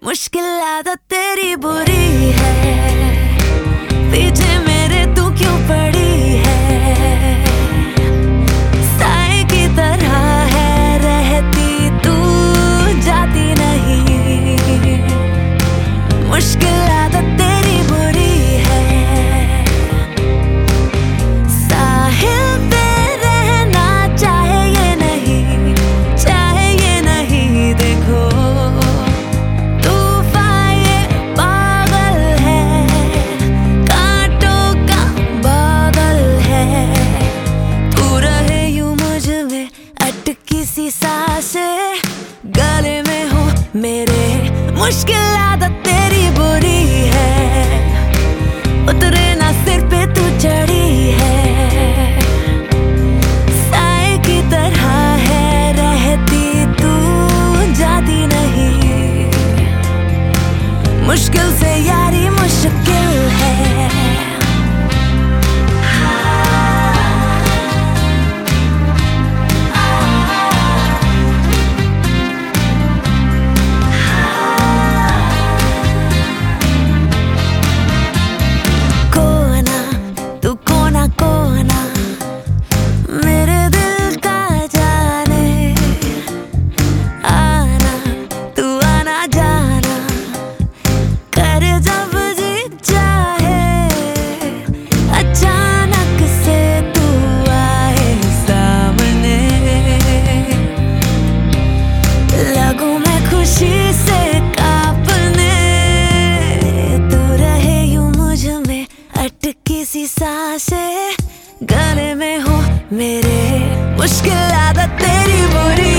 मुश्किल आदत तेरी बुरी है, पीछे मेरे तू क्यों पड़ी है। साए की तरह है रहती तू, जाती नहीं। मुश्किल आदत तेरी बुरी है, साहिल पे रहना चाहे ये नहीं, चाहे ये नहीं। देखो किसी सांसें गले में हो मेरे, मुश्किल आदत तेरी बुरी है। उतरे ना सिर पे तू चढ़ी है, साए की तरह है रहती तू, जाती नहीं। मुश्किल से यारी मुश्किल है। किसी सांसें गले में हो मेरे, मुश्किल आदत तेरी बुरी